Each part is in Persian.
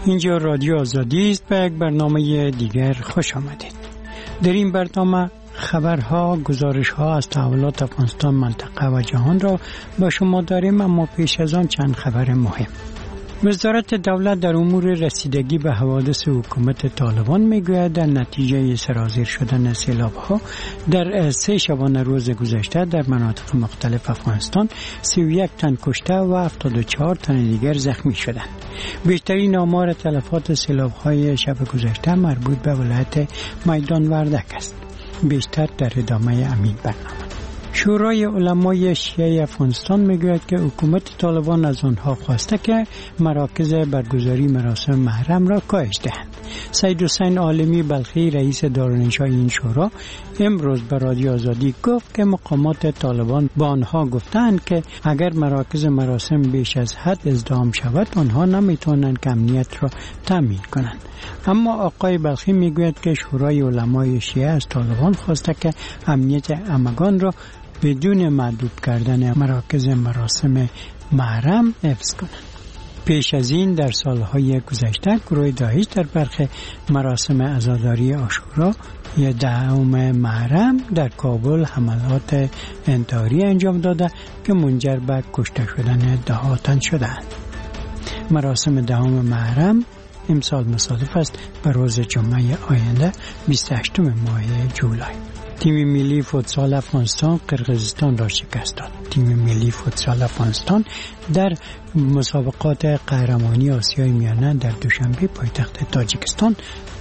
اینجا رادیو آزادی است. به یک برنامه دیگر خوش آمدید. در این برنامه خبرها، گزارشها از تحولات افغانستان، منطقه و جهان را با شما داریم، اما پیش از آن چند خبر مهم. وزارت دولت در امور رسیدگی به حوادث حکومت طالبان میگوید در نتیجه سرازیر شدن سیلاب‌ها در 3 شبانه روز گذشته در مناطق مختلف افغانستان 31 تن کشته و 74 تن دیگر زخمی شدند. بیشترین آمار تلفات سیلاب‌های شب گذشته مربوط به ولایت میدان وردک است. بیشتر در ادامه همین برنامه. شورای علمای شیعه افغانستان میگوید که حکومت طالبان از آنها خواسته که مراکز برگزاری مراسم محرم را کاهش دهند. سید حسین عالمی بلخی رئیس دارالانشای این شورا امروز به رادیو آزادی گفت که مقامات طالبان با آنها گفتند که اگر مراکز مراسم بیش از حد ازدحام شود آنها نمیتوانند که امنیت را تامین کنند. اما آقای بلخی میگوید که شورای علمای شیعه از طالبان خواسته که امنیت همگان را بدون محدود کردن مراکز مراسم محرم حفظ کنند. پیش از این در سالهای گذشته گروه داعش در برخی مراسم عزاداری عاشورا 10 محرم در کابل حملات انتحاری انجام داده که منجر به کشته شدن 10 تن شدند. مراسم 10 محرم امسال مصادف است به روز جمعه آینده 28 ماه جولای. تیم ملی فوتسال افغانستان قرقیزستان را شکست داد. تیم ملی فوتسال افغانستان در مسابقات قهرمانی آسیای میانه در دوشنبه پایتخت تاجیکستان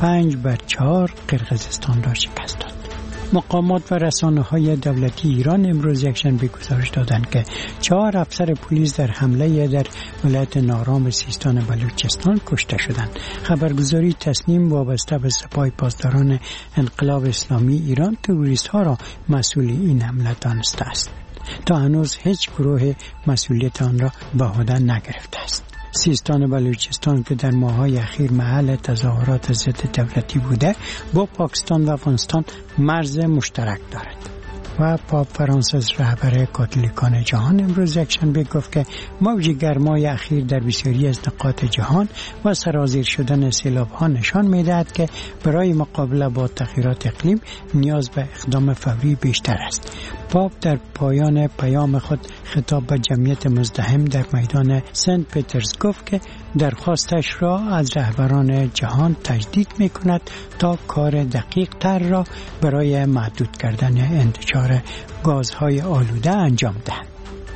5-4 قرقیزستان را شکست داد. مقامات و رسانه‌های دولتی ایران امروز یکشنبه گزارش دادند که 4 افسر پلیس در حمله در ولایت نارام سیستان بلوچستان کشته شدند. خبرگزاری تسنیم وابسته به سپاه پاسداران انقلاب اسلامی ایران تروریست‌ها را مسئول این حمله دانسته است. تا هنوز هیچ گروه مسئولیت آن را به عهده نگرفته است. سیستان بلوچستان که در ماه‌های اخیر محل تظاهرات ضد دولتی بوده با پاکستان و افغانستان مرز مشترک دارد. و پاپ فرانسیس رهبر کاتولیکان جهان امروز یکشنبه گفت که موج گرمای اخیر در بسیاری از نقاط جهان و سرازیر شدن سیلاب‌ها نشان می‌دهد که برای مقابله با تغییرات اقلیم نیاز به اقدام فوری بیشتر است. پاپ در پایان پیام خود خطاب به جمعیت مزدحم در میدان سنت پترز گفت که درخواستش را از رهبران جهان تجدید می‌کند تا کار دقیق تر را برای محدود کردن انتشار گازهای آلوده انجام دهند.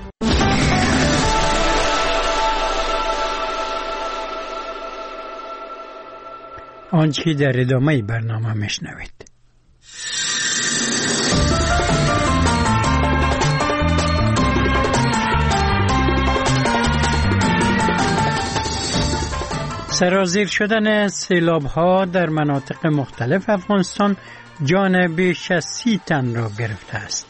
آنچه در ادامه برنامه میشنوید. سرازیر شدن سیلاب‌ها در مناطق مختلف افغانستان جان بیش از 30 تن را گرفته است.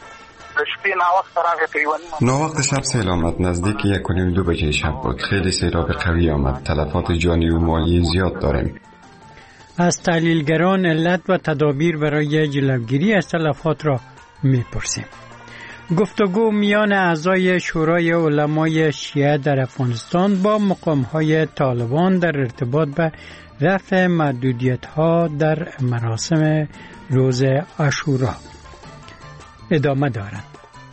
ناوقت شب سیل آمد. نزدیک 1:30-2 بجه شب بود. خیلی سیلاب قوی آمد. تلفات جانی و مالی زیاد داریم. از تحلیلگران علت و تدابیر برای جلوگیری از تلفات را می‌پرسیم. گفتگو میان اعضای شورای علمای شیعه در افغانستان با مقام‌های طالبان در ارتباط به رفع محدودیت‌ها در مراسم روز عاشورا ادامه دارد.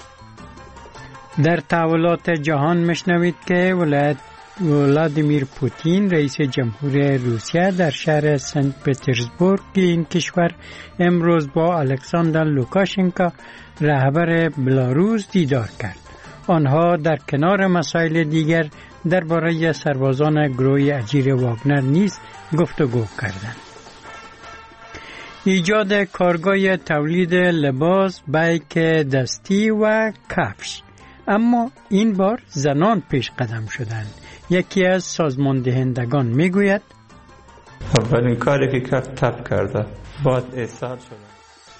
در تحولات جهان میشنوید که ولادیمیر پوتین رئیس جمهور روسیه در شهر سنت پترزبورگ این کشور امروز با الکساندر لوکاشنکو رهبر بلاروس دیدار کرد. آنها در کنار مسائل دیگر درباره سربازان گروه اجیر واگنر نیز گفتگو کردند. ایجاد کارگاه تولید لباس، بیک دستی و کفش، اما این بار زنان پیش قدم شدند. یکی از سازمان دهندگان میگوید اولین کاری که کرد تب کرده بعد احسان شده.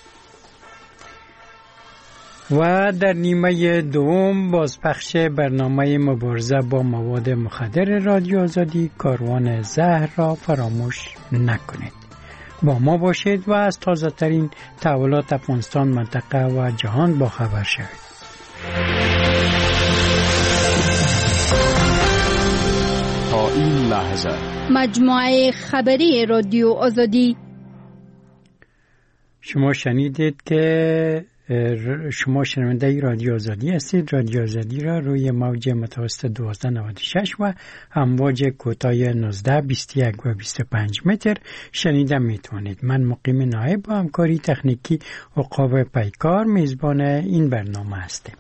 و در نیمه دوم بازپخش برنامه مبارزه با مواد مخدر رادیو آزادی کاروان زهر را فراموش نکنید. با ما باشید و از تازه ترین تحولات افغانستان، منطقه و جهان با خبر شوید. تا این لحظه مجموعه خبری رادیو آزادی. شما شنیدید که شما شنونده رادیو آزادی هستید. رادیو آزادی را روی موج متوسط 1296 و امواج کوتاه 19 21 و 25 متر شنیده میتونید. من مقیم نایب با همکاری تکنیکی عقاب پیکار میزبان این برنامه هستم.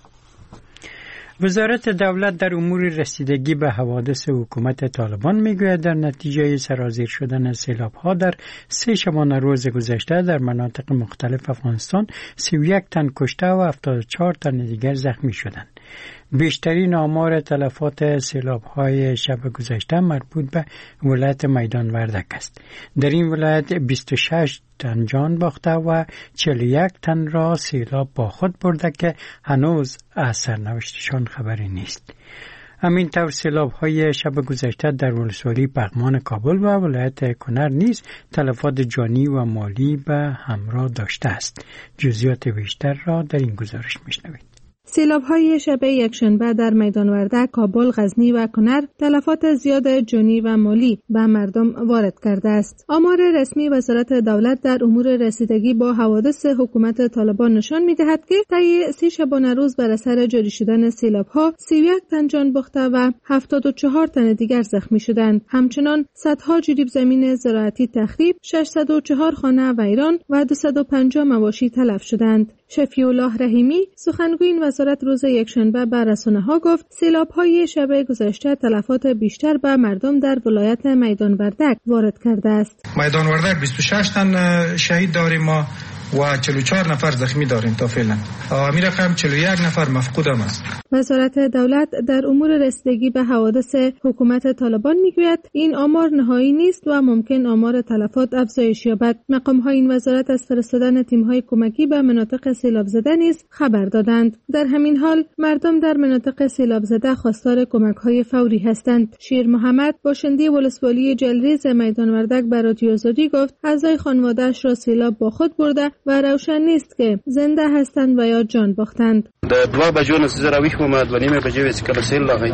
وزارت دولت در امور رسیدگی به حوادث حکومت طالبان میگوید در نتیجه سرازیر شدن سیلاب‌ها در 3 شبانه روز گذشته در مناطق مختلف افغانستان 31 تن کشته و 74 تن دیگر زخمی شدند. بیشترین آمار تلفات سیلاب‌های شب گذشته مربوط به ولایت میدان وردک است. در این ولایت 26 تن جان باخته و 41 تن را سیلاب با خود برده که هنوز از سرنوشتشان خبری نیست. همین طور سیلاب‌های شب گذشته در ولسوالی پغمان کابل و ولایت کنر نیز تلفات جانی و مالی به همراه داشته است. جزئیات بیشتر را در این گزارش می‌شنوید. سیلاب‌های شب یکشنبه در میدان وردک، کابل، غزنی و کنر تلفات زیاد جانی و مالی به مردم وارد کرده است. آمار رسمی وزارت دولت در امور رسیدگی با حوادث حکومت طالبان نشان می‌دهد که طی 3 شبانه روز بر اثر جاری شدن سیلاب‌ها 31 تن جان باخته و 74 تن دیگر زخمی شدند. همچنین صدها جریب زمین زراعتی تخریب، 604 خانه ویران و 250 مواشی تلف شدند. شفیع الله رحیمی سخنگوی وزارت روز یکشنبه به رسانه‌ها گفت سیلاب‌های شب گذشته تلفات بیشتر به مردم در ولایت میدان وردک وارد کرده است. میدان وردک 26 تن شهید داریم ما و 44 نفر زخمی داریم تا فعلا. این رقم 41 نفر مفقود هم است. وزارت دولت در امور رسیدگی به حوادث حکومت طالبان میگوید این آمار نهایی نیست و ممکن آمار تلفات افزایش یابد. مقام‌های این وزارت از فرستادن تیم‌های کمکی به مناطق سیلاب زده نیز خبر دادند. در همین حال مردم در مناطق سیلاب زده خواستار کمک‌های فوری هستند. شیر محمد باشنده ولسوالی جلریز میدان وردک به رادیو آزادی گفت اعضای خانواده‌اش را سیلاب با خود برده و روشن نیست که زنده هستند و یا جان باختند. در 2 بجو نزدیک اومد و نیم بجو که سیل لاغی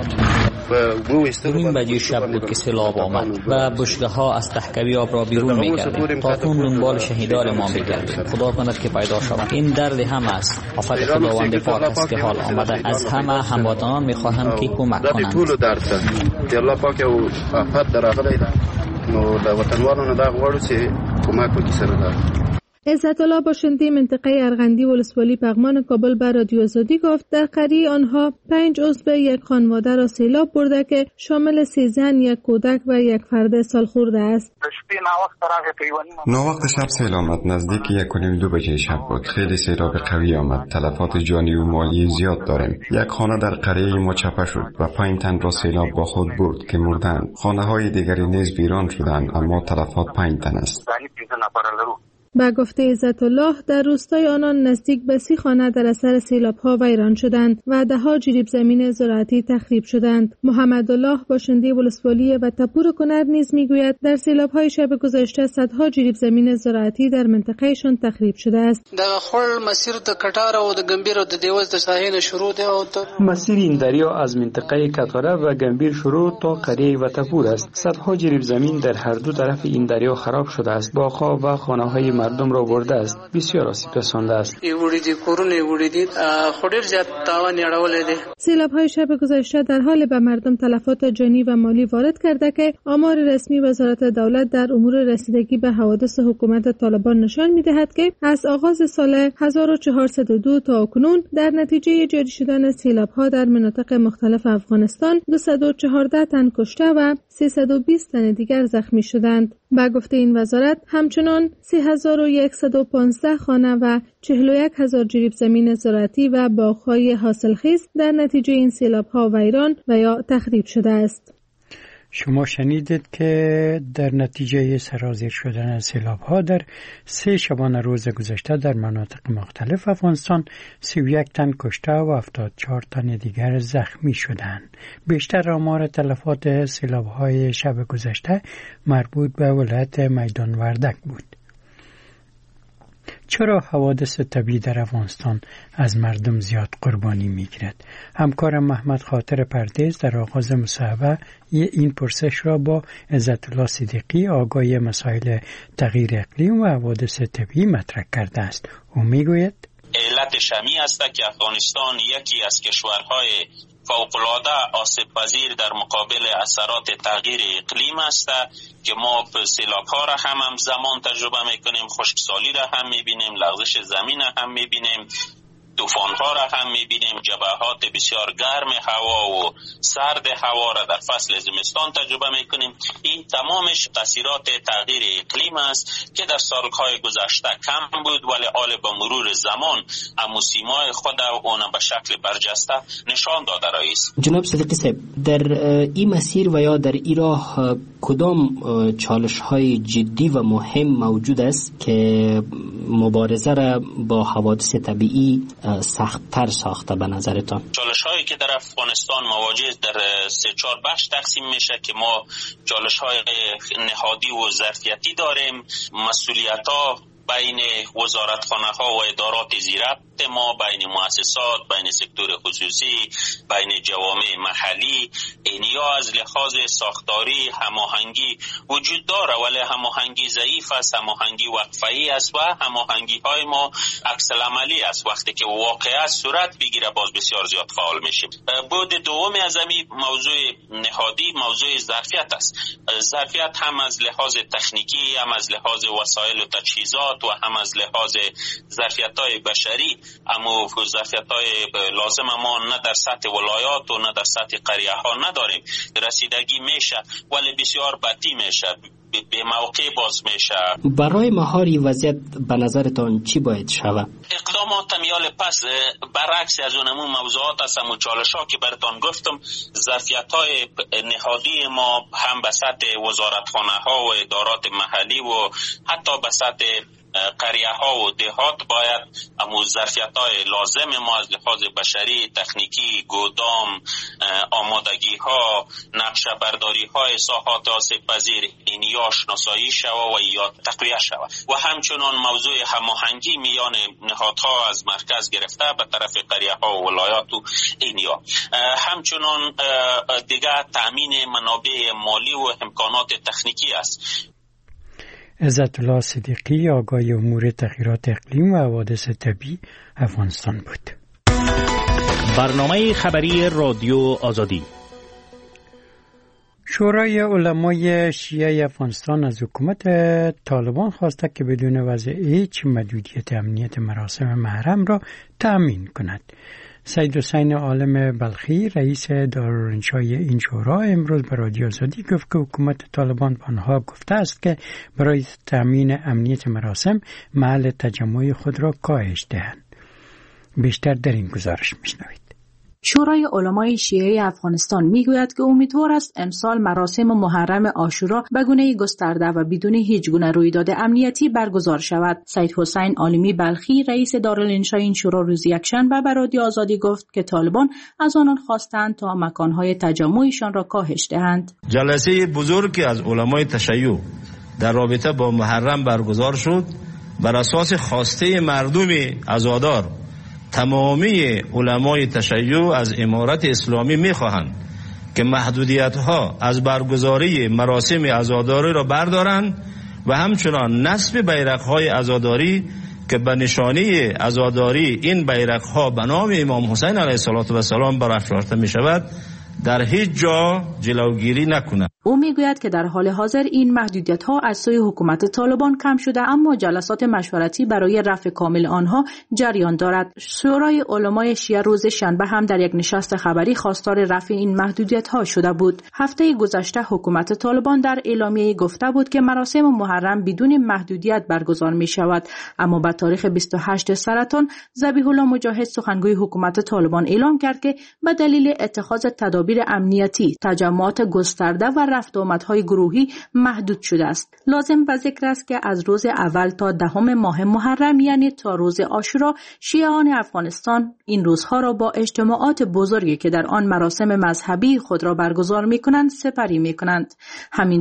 و نیم بجو شب بود که سیلاب آمد و بشگه‌ها از تحکوی آب را بیرون می‌گردند. تاکنون دنبال شهیدان ما می‌گردیم. خدا کند که پیدا شوند. این درد هم است. آفت خداوند پاک است که حال آمده. از همه هموطنان می‌خواهم که کمک کنند. ټول درد ته الله پاک او آفت دراغلی ده نو د وطنوالو نه دا غواړو چې کمک وکړي سره ده. عزت الله باشنده منطقه ارغندی ولسوالی پغمان کابل به رادیو آزادی گفت در قریه آنها 5 عضو یک خانواده را سیلاب برده که شامل 3 زن، 1 کودک و 1 فرد سالخورده است. ناوقت شب سیل آمد. نزدیک 1:30-2 بجه شب بود. خیلی سیلاب قوی آمد. تلفات جانی و مالی زیاد داریم. 1 خانه در قریه ما چپه شد و 5 تن را سیلاب با خود برد که مردند. خانه های دیگری نیز ویران شدند اما تلفات 5 تن است. با گفته عزت الله در روستای آنان نزدیک به 30 خانه در اثر سیلاب‌ها ویران شدند و 10 جریب زمین زراعتی تخریب شدند. محمد الله باشنده ولسوالی و تپور کنر نیز میگوید در سیلاب‌های شب گذشته صدها جریب زمین زراعتی در منطقهشان تخریب شده است. د خپل مسیر د کټار او د ګمبیر او د دیوز د ساحل شروع ده او مسیر این دریا از منطقه کټاره و گمبیر شروع تا قریه و تپور است. صدها جریب زمین در هر دو طرف این دریا خراب شده است. باغ‌ها و خانه‌های مردم را برده است. بسیار آسیب رسانده است. سیلاب‌های شب گذشته در حال به مردم تلفات جانی و مالی وارد کرده که آمار رسمی وزارت دولت در امور رسیدگی به حوادث حکومت طالبان نشان می‌دهد که از آغاز سال 1402 تا اکنون در نتیجه جاری شدن سیلاب‌ها در مناطق مختلف افغانستان 214 تن کشته و 320 تن دیگر زخمی شدند. با گفته این وزارت همچنان 3115 خانه و 41000 جریب زمین زراعتی و باغ‌های حاصلخیز در نتیجه این سیلاب‌ها ویران و یا تخریب شده است. شما شنیدید که در نتیجه سرازیر شدن سیلاب‌ها در 3 شبانه روز گذشته در مناطق مختلف افغانستان 31 تن کشته و 74 تن دیگر زخمی شدند. بیشتر آمار تلفات سیلاب‌های شب گذشته مربوط به ولایت میدان وردک بود. چرا حوادث طبیعی در افغانستان از مردم زیاد قربانی میگیرد؟ همکارم محمد خاطر پردیس در آغاز مصاحبه این پرسش را با عزت الله صدیقی آگاهی مسائل تغییر اقلیم و حوادث طبیعی مطرح کرده است. او میگوید علت شمی است که افغانستان یکی از کشورهای فوق‌العاده آسیب‌پذیر در مقابل اثرات تغییر اقلیم است که ما سیلاب‌ها را هم زمان تجربه می‌کنیم، خشکسالی را هم می‌بینیم، لغزش زمین را هم می‌بینیم، طوفان‌ها را هم می‌بینیم، جبهات بسیار گرم هوا و سرد هوا را در فصل زمستان تجربه می‌کنیم. این تمامش تاثیرات تغییر اقلیم است که در سال‌های گذشته کم بود، ولی حال با مرور زمان موسم‌های خود اون به شکل برجسته نشان داده است. جناب صدیقی صاحب، در این مسیر و یا در این راه کدام چالش‌های جدی و مهم موجود است که مبارزه را با حوادث طبیعی سخت‌تر ساخته به نظرتان؟ چالش‌هایی که در افغانستان مواجه در 3-4 بخش تقسیم میشه که ما چالش‌های نهادی و ظرفیتی داریم. مسئولیت‌ها بین وزارتخانه‌ها و ادارات زیربط ما، بین مؤسسات، بین سکتور خصوصی، بین جوامع محلی، اینیا از لحاظ ساختاری هماهنگی وجود داره، ولی هماهنگی ضعیف است، هماهنگی وقفه‌ای است و هماهنگی‌های ما عکس العملی است. وقتی که واقعا صورت بگیره باز بسیار زیاد فعال میشیم. بعد دومی از این موضوع نهادی موضوع ظرفیت است. ظرفیت هم از لحاظ تکنیکی، هم از لحاظ وسایل و تجهیزات و هم از لحاظ ظرفیت‌های بشری، اما ظرفیت‌های لازم ما نه در سطح ولایات و نه در سطح قریه‌ها نداریم. رسیدگی میشه ولی بسیار بطیء میشه، به موقع باز میشه. برای مهاری وضعیت به نظرتان چی باید شود؟ اقدامات میال پس برعکس از اونمون موضوعات است و چالش‌ها که براتون گفتم، ظرفیت‌های نهادی ما هم به سطح وزارتخانه‌ها و ادارات محلی و حتی به سطح قریه ها و دهات باید ظرفیت‌های لازم ما از لحاظ بشری، تکنیکی، گودام، آمادگی ها، نقشه برداری های ساحات آسیب پذیر اینیا شناسایی شود و یا تقویه شود و همچنان موضوع هماهنگی میان نهادها از مرکز گرفته به طرف قریه ها و ولایات و اینیا، همچنان دیگه تامین منابع مالی و امکانات تکنیکی است. عزت الله صدیقی آگاهی امور تغییرات اقلیم و حوادث طبیعی افغانستان بود. برنامه خبری رادیو آزادی. شورای علمای شیعه افغانستان از حکومت طالبان خواسته که بدون وضع هیچ محدودیت امنیت مراسم محرم را تأمین کند. سید حسین عالم بلخی رئیس دارالانشای این شورا امروز به رادیو آزادی گفت که حکومت طالبان به آنها گفته است که برای تأمین امنیت مراسم محل تجمع خود را کاهش دهند. بیشتر در این گزارش میشنوید. شورای علمای شیعه افغانستان میگوید که امیدوار است امسال مراسم محرم عاشورا به گونه گسترده و بدون هیچ گونه رویداد امنیتی برگزار شود. سید حسین عالمی بلخی رئیس دارالانشای این شورا روز یکشنبه به رادیو آزادی گفت که طالبان از آنان خواستند تا مکانهای تجمعشان را کاهش دهند. جلسه بزرگی از علمای تشیع در رابطه با محرم برگزار شد. بر اساس خواسته مردم عزادار تمامی علمای تشیع از امارت اسلامی می‌خواهند که محدودیت‌ها از برگزاری مراسم عزاداری را بردارند و همچنان نصب بیرق‌های عزاداری که به نشانه عزاداری این بیرق‌ها به نام امام حسین علیه السلام برافراشته می‌شود در هیچ جا جلوگیری نکند. او میگوید که در حال حاضر این محدودیت‌ها از سوی حکومت طالبان کم شده، اما جلسات مشورتی برای رفع کامل آنها جریان دارد. شورای علمای شیعه روز شنبه هم در یک نشست خبری خواستار رفع این محدودیت‌ها شده بود. هفته گذشته حکومت طالبان در اعلامیه گفته بود که مراسم محرم بدون محدودیت برگزار می‌شود، اما به تاریخ 28 سرطان ذبیح الله مجاهد سخنگوی حکومت طالبان اعلام کرد که به دلیل اتخاذ تدابیر امنیتی تجمعات گسترده و رفت و آمدهای گروهی محدود شده است. لازم به ذکر است که از روز اول تا 10 ماه محرم یعنی تا روز عاشورا شیعیان افغانستان این روزها را با اجتماعات بزرگی که در آن مراسم مذهبی خود را برگزار می‌کنند سپری می‌کنند. همینطور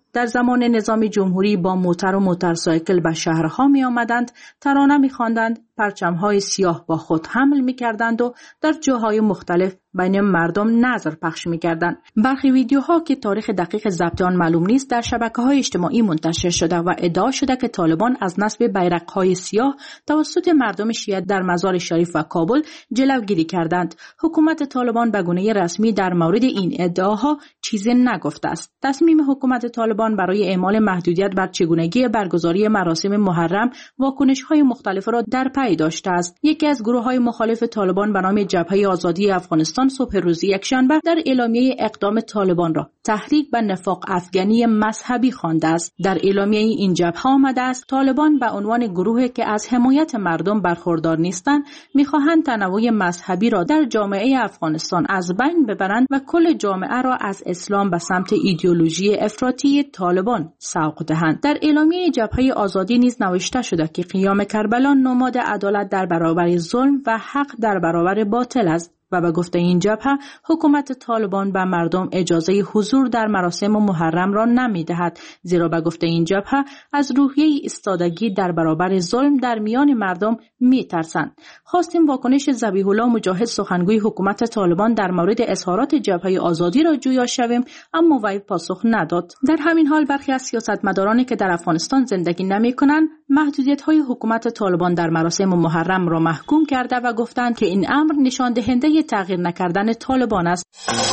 در زمان نظام جمهوری با موتر و موتورسایکل به شهرها می آمدند، ترانه می خواندند، پرچم‌های سیاه با خود حمل می کردند و در جاهای مختلف بین مردم نظر پخش می کردند. برخی ویدیوها که تاریخ دقیق ضبط آن معلوم نیست در شبکه‌های اجتماعی منتشر شده و ادعا شده که طالبان از نصب بیرق‌های سیاه توسط مردم شیعه در مزار شریف و کابل جلوگیری کردند. حکومت طالبان به گونه رسمی در مورد این ادعاها چیزی نگفته است. تصمیم حکومت طالبان برای اعمال محدودیت بر چگونگی برگزاری مراسم محرم واکنش‌های مختلف را در پی داشته است. یکی از گروه‌های مخالف طالبان به نام جبهه آزادی افغانستان صبح روز یکشنبه در اعلامیه اقدام طالبان را تحریک به نفاق افغانی مذهبی خوانده است. در اعلامیه این جبهه آمده است طالبان به عنوان گروهی که از حمایت مردم برخوردار نیستند می‌خواهند تنوع مذهبی را در جامعه افغانستان از بین ببرند و کل جامعه را از اسلام به سمت ایدئولوژی افراطی طالبان سوق دهند. در اعلامیه جبهه آزادی نیز نوشته شده که قیام کربلا نماد عدالت در برابر ظلم و حق در برابر باطل است و به گفته این جبهه حکومت طالبان به مردم اجازه حضور در مراسم محرم را نمی‌دهد، زیرا به گفته این جبهه از روحیه ایستادگی در برابر ظلم در میان مردم می‌ترسند. خواستیم واکنش ذبیح الله مجاهد سخنگوی حکومت طالبان در مورد اظهارات جبهه آزادی را جویا شویم، اما وی پاسخ نداد. در همین حال برخی از سیاستمدارانی که در افغانستان زندگی نمی‌کنند محدودیت‌های حکومت طالبان در مراسم محرم را محکوم کرده و گفتند که این امر نشان دهنده تغییر نکردن طالبان است.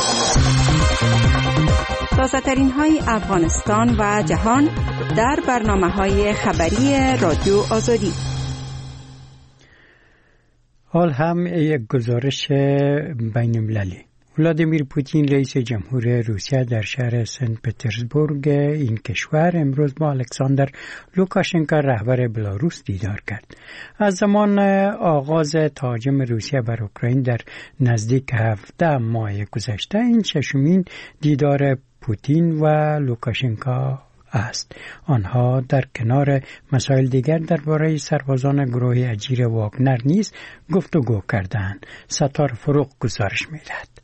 تازه‌ترین های افغانستان و جهان در برنامه‌های خبری رادیو آزادی. حال هم یک گزارش بین‌المللی. ولادیمیر پوتین رئیس جمهور روسیه در شهر سنت پترزبورگ این کشور امروز با الکساندر لوکاشنکو رهبر بلاروس دیدار کرد. از زمان آغاز تهاجم روسیه بر اوکراین در نزدیک 17 ماه گذشته این ششمین دیدار پوتین و لوکاشنکو است. آنها در کنار مسائل دیگر درباره سربازان گروه اجیر واگنر نیز گفتگو کردند. ستار فروغ گزارش می‌دهد.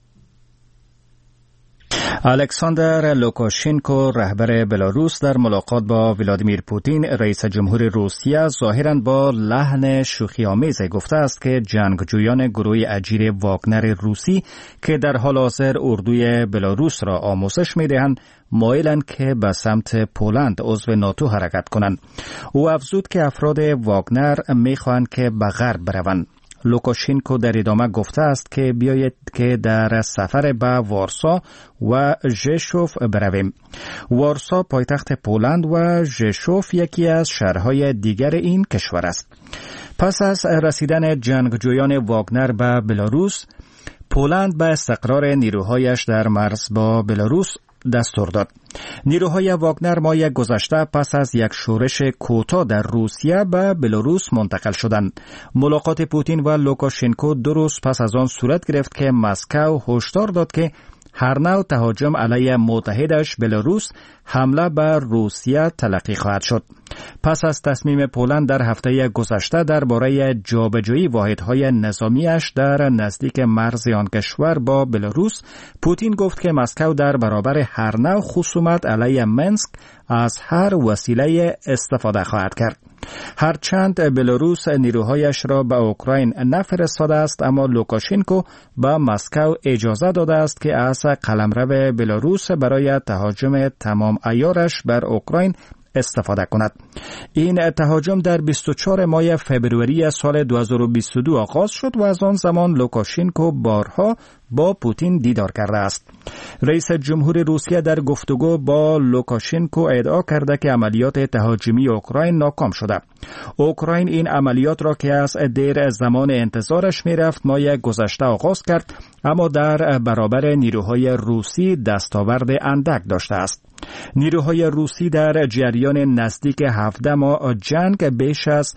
الکساندر لوکاشنکو رهبر بلاروس در ملاقات با ولادیمیر پوتین رئیس جمهور روسیه ظاهراً با لحن شوخی‌آمیز گفته است که جنگجویان گروه اجیر واگنر روسی که در حال حاضر اردوی بلاروس را آموزش می‌دهند مایلند که به سمت پولند عضو ناتو حرکت کنند. او افزود که افراد واگنر می‌خواهند که به غرب بروند. لوکاشنکو در ادامه گفته است که بیایید که در سفر به وارسا و ژشوف برویم. وارسا پایتخت پولند و ژشوف یکی از شهرهای دیگر این کشور است. پس از رسیدن جنگجویان واگنر به بلاروس، پولند به استقرار نیروهایش در مرز با بلاروس دستور داد. نیروهای واگنر ماه گذشته پس از یک شورش کوتاه در روسیه به بلاروس منتقل شدند. ملاقات پوتین و لوکاشنکو 2 روز پس از آن صورت گرفت که مسکو هشدار داد که هر نوع تهاجم علیه متحدش بلاروس حمله بر روسیه تلقی خواهد شد. پس از تصمیم پولند در هفته گذشته درباره جابجایی واحدهای نظامیش در نزدیک مرز آن کشور با بلاروس، پوتین گفت که مسکو در برابر هر نوع خصومت علیه منسک از هر وسیله استفاده خواهد کرد. هرچند بلاروس نیروهایش را به اوکراین نفرستاده است، اما لوکاشنکو به مسکو اجازه داده است که از قلمرو بلاروس برای تهاجم تمام عیارش بر اوکراین استفاده کند. این تهاجم در 24 ماه فبروری سال 2022 آغاز شد و از آن زمان لوکاشنکو بارها با پوتین دیدار کرده است. رئیس جمهور روسیه در گفتگو با لوکاشنکو ادعا کرده که عملیات تهاجمی اوکراین ناکام شده. اوکراین این عملیات را که از دیر زمان انتظارش میرفت ماه گذشته آغاز کرد، اما در برابر نیروهای روسی دستاورد اندک داشته است. نیروهای روسی در جریان نزدیک 17 ماه جنگ بیش از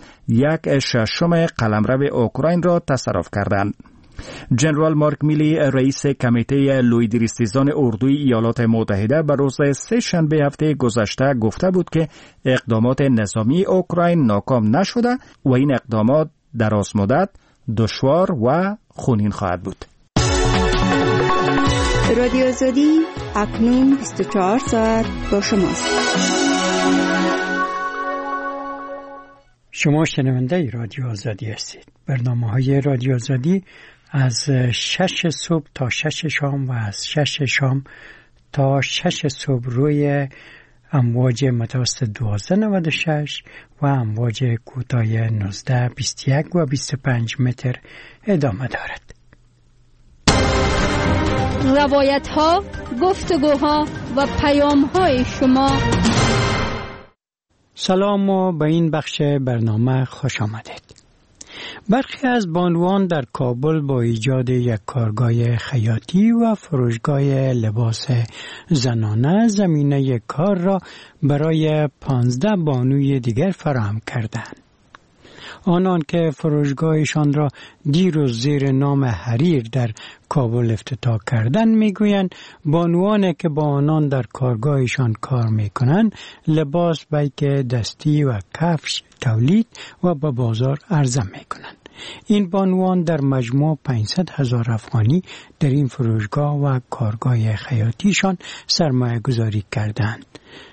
1/6 قلمرو اوکراین را تصرف کردند. جنرال مارک میلی رئیس کمیته لویدریستیزان اردوی ایالات متحده به روز 3 شنبه هفته گذشته گفته بود که اقدامات نظامی اوکراین ناکام نشده و این اقدامات درازمدت، دشوار و خونین خواهد بود. رادیو آزادی اکنون 24 ساعت با شماست. شما شنونده رادیو آزادی هستید. برنامه‌های رادیو آزادی از 6 صبح تا 6 شام و از 6 شام تا 6 صبح روی امواج متوسط 1296 و امواج کوتاه 19 21 و 25 متر ادامه دارد. روایت ها، گفتگوها و پیام های شما. سلام و به این بخش برنامه خوش آمدید. برخی از بانوان در کابل با ایجاد یک کارگاه خیاطی و فروشگاه لباس زنانه زمینه کار را برای 15 بانوی دیگر فراهم کردند. آنان که فروشگاهشان را دیروز زیر نام حریر در کابل افتتاح کردند میگویند بانوانی که با آنان در کارگاهشان کار میکنند لباس بیک دستی و کفش تولید و به بازار عرضه میکنند. این بانوان در مجموع 500,000 افغانی در این فروشگاه و کارگاه خیاطیشان سرمایه گذاری کردند.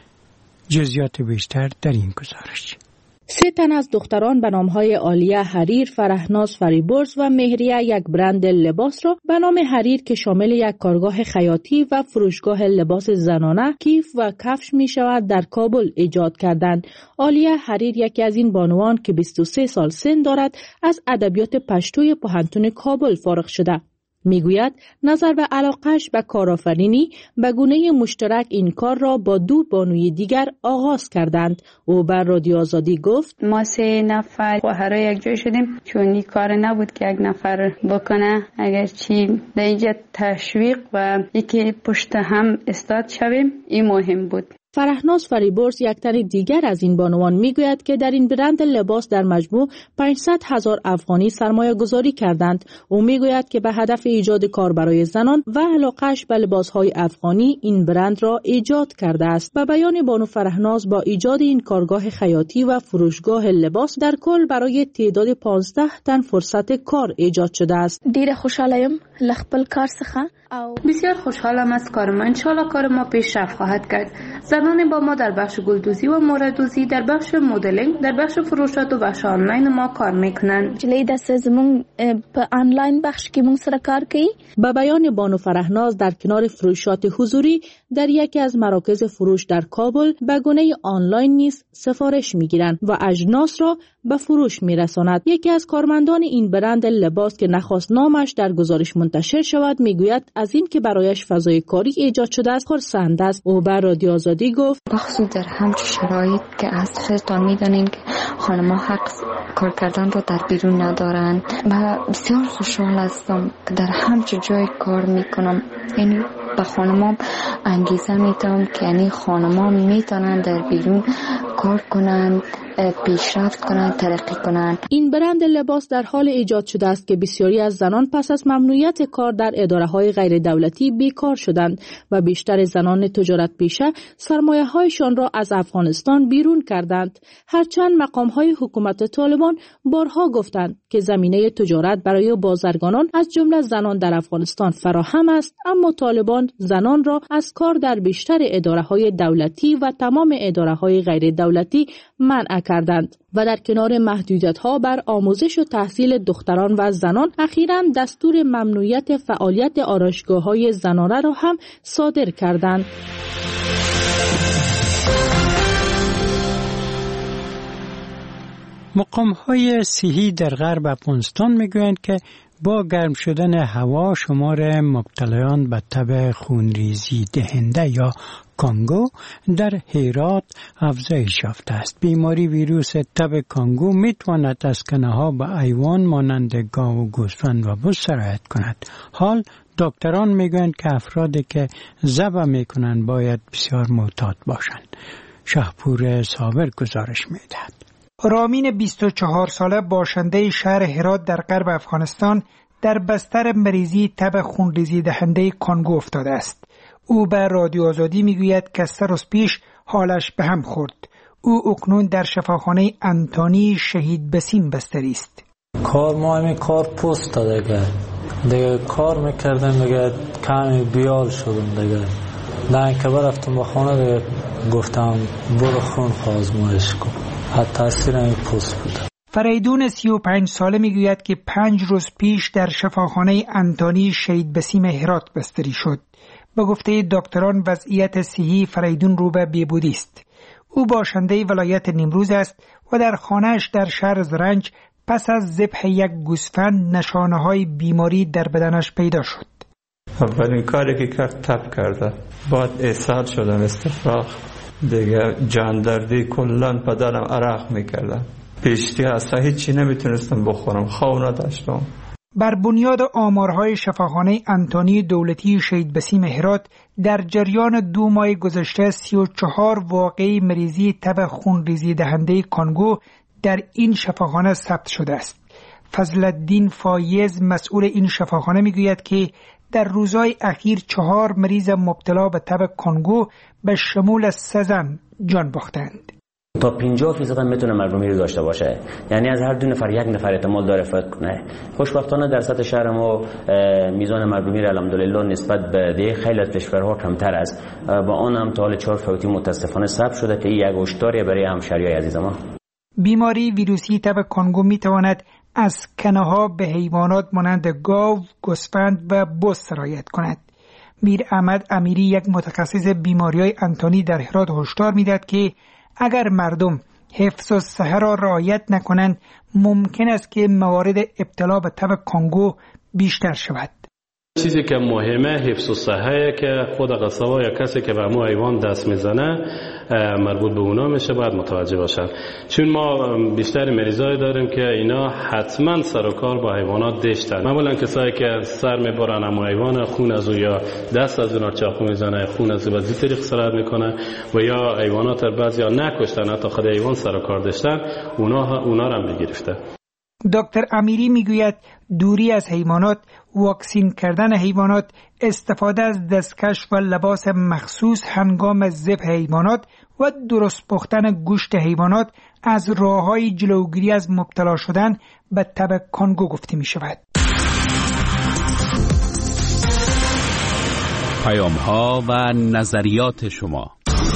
جزئیات بیشتر در این گزارش. 3 تن از دختران به نامهای عالیه حریر، فرهناز فریبرز و مهریه یک برند لباس را به نام حریر که شامل یک کارگاه خیاطی و فروشگاه لباس زنانه، کیف و کفش می شود در کابل ایجاد کردند. عالیه حریر یکی از این بانوان که 23 سال سن دارد از ادبیات پشتوی پوهنتون کابل فارغ شده. میگوید نظر به علاقهش به کارآفرینی به گونه مشترک این کار را با 2 بانوی دیگر آغاز کردند. او بر رادیو آزادی گفت ما 3 نفر خواهرای یک جای شدیم چون این کار نبود که یک نفر بکنه، اگرچه در اینجا تشویق و یکی پشت هم استاد شویم این مهم بود. فرهناز فریبرز یک تن دیگر از این بانوان میگوید که در این برند لباس در مجموع 500,000 افغانی سرمایه گذاری کردند. او میگوید که به هدف ایجاد کار برای زنان و علاقهش به لباسهای افغانی این برند را ایجاد کرده است. به بیان بانو فرهناز با ایجاد این کارگاه خیاطی و فروشگاه لباس در کل برای تعداد 15 تن فرصت کار ایجاد شده است. ډیره خوشحالم لخپل کار څخه. بسیار خوشحالم از کار ما. انشالله کار ما پیشرفت خواهد کرد. زنان با ما در بخش گلدوزی و موردوزی، در بخش مدلینگ، در بخش فروشات و بخش آنلاین ما کار میکنند. جلی دست زمون په آنلاین بخش کې مونږ سره کار کوي. به بیان بانو فرهناز در کنار فروشات حضوری در یکی از مراکز فروش در کابل به گونه آنلاین نیز سفارش میگیرند و اجناس را به فروش میرساند. یکی از کارمندان این برند لباس که نخواست نامش در گزارش منتشر شود میگوید از این که برایش فضای کاری ایجاد شده است خرسند است. او بر رادیو آزادی گفت بخصوص در همچون شرایط که از خودتان میدانین که خانم‌ها حق کار کردن رو در بیرون ندارن و بسیار خوشحال هستم که در همچون جای کار میکنم. یعنی به خانم‌ها انگیزه میدم که یعنی خانم‌ها میتونن در بیرون کار کنن، پیشرفت کنند، ترقی کنند. این برند لباس در حال ایجاد شده است که بسیاری از زنان پس از ممنوعیت کار در اداره‌های غیر دولتی بیکار شدند و بیشتر زنان تجارت پیشه سرمایه‌هایشان را از افغانستان بیرون کردند. هرچند مقام‌های حکومت طالبان بارها گفتند که زمینه تجارت برای بازرگانان از جمله زنان در افغانستان فراهم است، اما طالبان زنان را از کار در بیشتر اداره‌های دولتی و تمام اداره‌های غیر دولتی منع کردند و در کنار محدودیت‌ها بر آموزش و تحصیل دختران و زنان اخیراً دستور ممنوعیت فعالیت آرایشگاه‌های زنانه را هم صادر کردند. مقام‌های صحی در غرب افغانستان میگویند که با گرم شدن هوا شمار مبتلایان به تب خونریزی دهنده یا کانگو در هرات افزایش یافته است. بیماری ویروس تب کانگو میتواند از کنه‌ها به حیوان مانند گاو و گوسفند و بز سرایت کند. حال دکتران میگویند که افرادی که ذبح میکنند باید بسیار محتاط باشند. شهپور صابر گزارش میدهد. رامین 24 ساله باشنده شهر هرات در غرب افغانستان در بستر مریضی تب خونریزی دهنده کانگو افتاده است. او به رادیو آزادی میگوید که 3 روز پیش حالش به هم خورد. او اکنون در شفاخانه انتونی شهید بسیم بستری است. کار ما همین کار پست داده کرد. دیگه کار میکردم دیگه کمی بیال شدم دیگه. نه که برفتم به خانه دیگه گفتم برو خون آزمایش کن. حتی تاثیر این پوست بود. فریدون 35 ساله میگوید که 5 روز پیش در شفاخانه انتونی شهید بسیم هرات بستری شد. به گفته دکتران وضعیت صحی فریدون رو به بهبودی است. او باشنده ولایت نیمروز است و در خانه‌اش در شهر زرنج پس از ذبح یک گوسفند نشانه‌های بیماری در بدنش پیدا شد. اولین کاری که کرد تب کرده، بعد اسهال شدم، استفراغ دیگه، جاندردی، کلان بدنم عرق میکردم. پیشتی اصلا هیچی نمیتونستم بخورم، خواب نداشتم. بر بنیاد آمارهای شفاخانه انتونی دولتی شهید بسیم هرات در جریان 2 ماه گذشته 34 واقعه مریضی تب خونریزی دهنده کانگو در این شفاخانه ثبت شده است. فضلالدین فایز مسئول این شفاخانه میگوید که در روزهای اخیر 4 مریض مبتلا به تب کانگو به شمول 3 زن جان باختند. تا 50% هم میتونه مرگومیری داشته باشه، یعنی از هر 2 نفر 1 نفر احتمال داره فوت کنه. خوشبختانه در سطح شهر ما میزان مرگومیری الحمدلله نسبت به دیگه خیلی از کشورها کمتر است. با آن هم تا حال 4 فوتی متاسفانه ثبت شده که این یک هشداریه برای همشهریای عزیز ما. بیماری ویروسی تب کانگو میتواند از کنه‌ها به حیوانات مانند گاو، گوسفند و بز سرایت کند. میر احمد امیری یک متخصص بیماری‌های انتونی در هرات هشدار میدهد که اگر مردم حفظ الصحه را رعایت نکنند ممکن است که موارد ابتلا به تب کانگو بیشتر شود. چیزی که مهمه حفظ الصحه که خود قصابا یا کسی که به مو حیوان دست میزنه مربوط به اونا میشه، باید متوجه باشن. چون ما بیشتر مریضای داریم که اینا حتما سر و کار با حیوانات داشتن. معمولا کسایی که سر میبرن اما حیوان خون از او یا دست از اونها چاقو میزنه، خون از او به این طریق سرایت میکنه و یا حیوانات رو بعضیا نکشتن، حتی خود حیوان سر و کار داشتن، اونا رو هم بگرفته. دکتر امیری میگوید دوری از حیوانات، واکسین کردن حیوانات، استفاده از دستکش و لباس مخصوص هنگام ذبح حیوانات و درست پختن گوشت حیوانات از راه‌های جلوگیری از مبتلا شدن به تب کانگو گفته می شود. پیام‌ها و نظریات شما.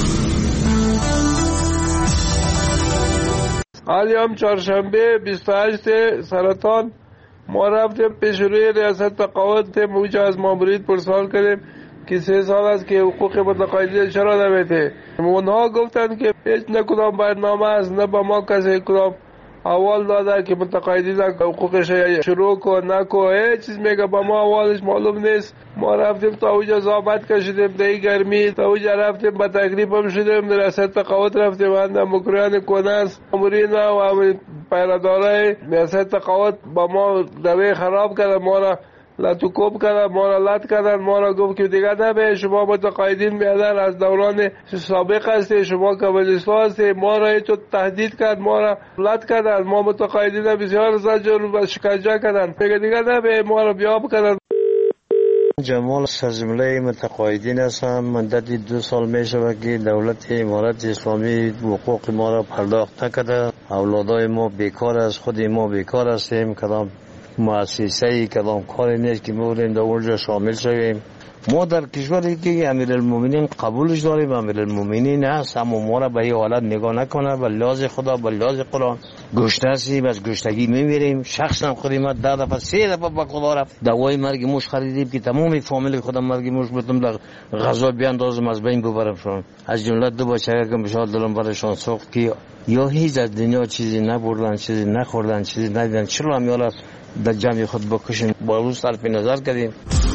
حالی هم چهارشنبه 28 سرطان ما رفتیم پیش روی ریاست تقاعد موجه از مامورید پرسوال کردیم که 3 سال است که حقوق متقاعدین چرا نمیده. اونها گفتن که هیچ نه کدام برنامه است، نه با ما کسی کدام اول داده که متقاعدین حقوقش شروع کن نکو، هیچ چیز میگه با ما اولش معلوم نیست. ما رفتیم تا اوجا زحمت کشیدیم در گرمی، تا اوجا رفتیم با تکلیف هم شدیم، در ریاست تقاعد رفتیم اندم مکریان کننس مامورین و پیرادارای ریاست تقاعد با ما دوی خراب کردن، ما را لطوکوب کردن، ما را لط کردن، ما را گفت که دیگه نبه شما متقاعدین میادن از دوران سابق هستی، شما کمونیستا هستی، ما را تو تهدید کرد، ما را لط کردن، ما متقاعدین بسیار زجر و شکنجه کردن، دیگه نبه ما را بیاب کردن. جمال سرجمله متقاعدین هستم. مدتی 2 سال میشه که دولت امارت اسلامی حقوق ما را پرداخت نکرده. اولادای ما بیکار است، خود ما بیکار هستیم، کدام مؤسسه‌ای کدام کاری نیست که بودیم در اونجا شامل شویم. ما در کشوری که امیرالمومنین قبولش داریم، امیرالمومنین هست، اما ما را به این حالت نگاه نکنه. به لحاظ خدا، به لحاظ قرآن گشته هستیم، از گشتگی میمیریم. شخصا خودم 10 دفعه 3 دفعه به خدا رفت دوای مرگ موش خریدیم که تمام فامیل خودم مرگ موش بتونم در غذا بیاندازم از بین ببرمشون. از جمله 2 بچه که بشار دلم برشان سوخت که یا هیچ از دنیا چیزی نبردن، چیزی نخوردن، چیزی ندیدن، چرا هم یالا در جمع خود بکشیم. با روز صرف نظر کردیم.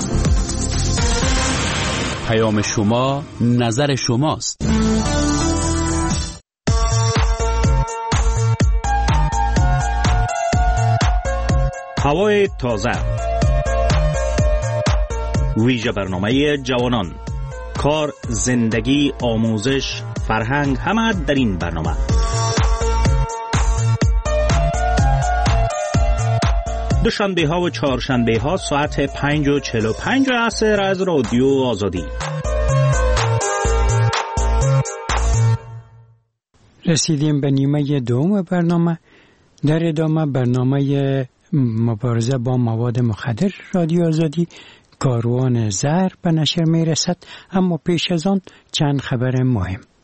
پیام شما، نظر شماست. هوای تازه، ویژه برنامه جوانان، کار، زندگی، آموزش، فرهنگ، همه در این برنامه. دوشنبه ها و چهارشنبه ها ساعت 5:45 عصر از رادیو آزادی. رسیدیم به نیمه دوم برنامه. در ادامه برنامه مبارزه با مواد مخدر رادیو آزادی کاروان زهر به نشر می رسد، اما پیش از آن چند خبر مهم.